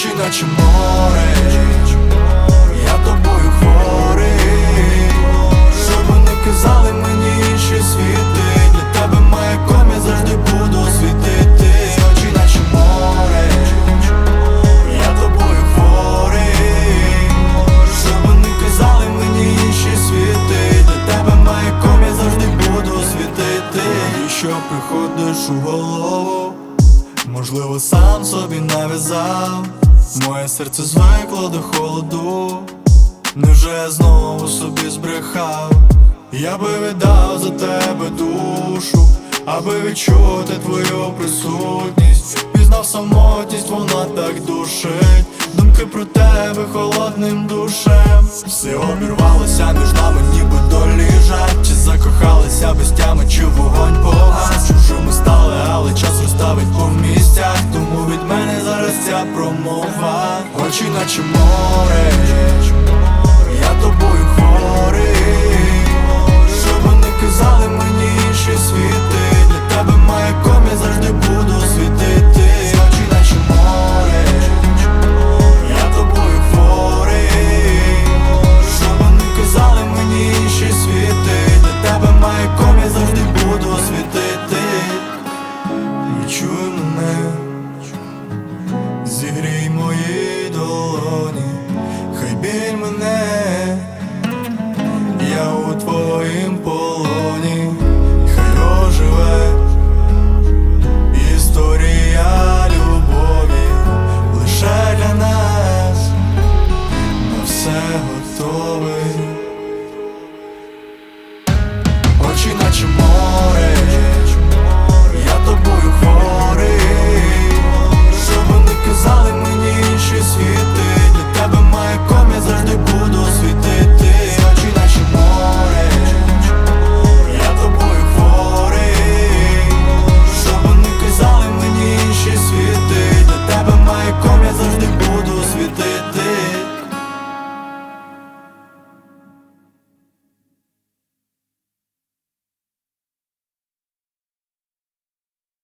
очі наче море, я тобою хворий. Що б не казали мені інші світи, для тебе маяком я завжди буду світити. Очі наче море, я тобою хворий. Що б не казали мені інші світи, для тебе маяком я завжди буду світити. І що приходиш у голову, можливо, сам собі нав'язав. Моє серце звикло до холоду, невже я знову собі збрехав? Я би віддав за тебе душу, аби відчути твою присутність. Пізнав самотність, вона так душить. Думки про тебе холодним душем. Все обірвалося між нами, ніби долі жаль. Чи закохалися без тями, чи вогонь погас. Чужими стали, але час розставить по місцях. Тому від мене зараз ця промова. Очі наче море, я тобою хворий. Що б не казали мені інші світи, для тебе маяком я завжди буду світити. Очі наче море, я тобою хворий. Що б не казали мені інші світи, для тебе маяком я завжди буду світити. Відчуй мене, зігрій мої долоні, хай біль мене, я у твоїм полоні. Хай оживе історія любові, лише для нас на все готовий.